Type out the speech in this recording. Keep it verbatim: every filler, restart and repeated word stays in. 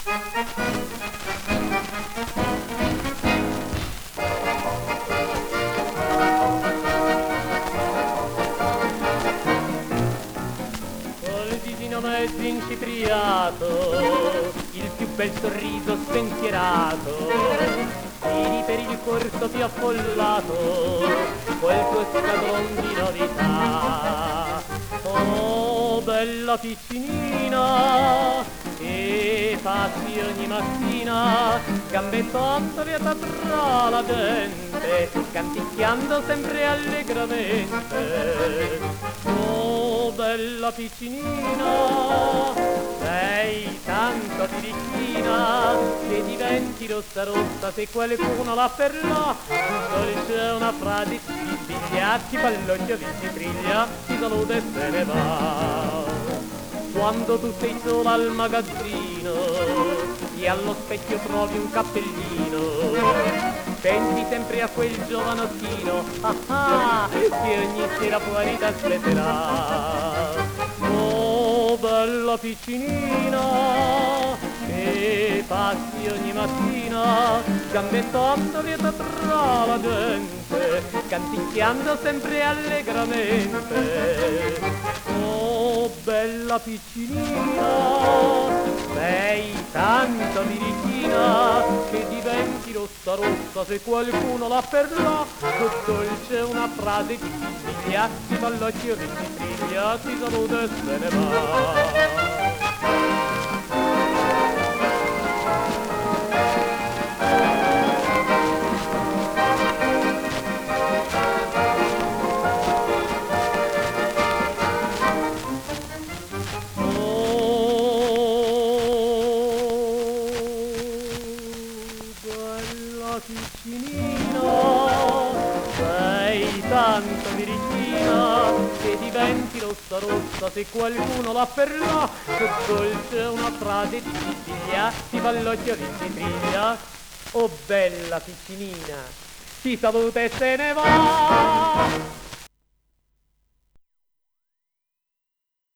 Col disino mezzo incipriato, il più bel sorriso spensierato, tiri per il corso più affollato, quel tuo scatolon di novità. Oh, bella piccinina, che passi ogni mattina, gambettandola tra la gente, canticchiando sempre allegramente. Oh, bella piccinina, sei tanto birichina che diventi rossa rossa se qualcuno la per là. Dolce una frase, ti bigliacchi, pallocchio, vinci briglia, ti saluta e se ne va. Quando tu sei sola al magazzino e allo specchio trovi un cappellino, pensi sempre a quel giovanottino, ah ah, che ogni sera fuori t'aspetterà. Oh, bella piccinina, che passi ogni mattina, gambettando lieta tra la gente, canticchiando sempre allegramente. Oh, bella piccinina, sei tanto birichina che diventi rossa rossa se qualcuno la per là. Che dolce una frase ti figlia, ti fa l'occhio che ti briglia, ti saluta e se ne va. Piccinina, sei tanto birichina che diventi rossa rossa se qualcuno la per là. Che dolce una frase di Sicilia, ti fa l'occhio che ti briglia. Oh, bella piccinina, ti saluta e se ne va.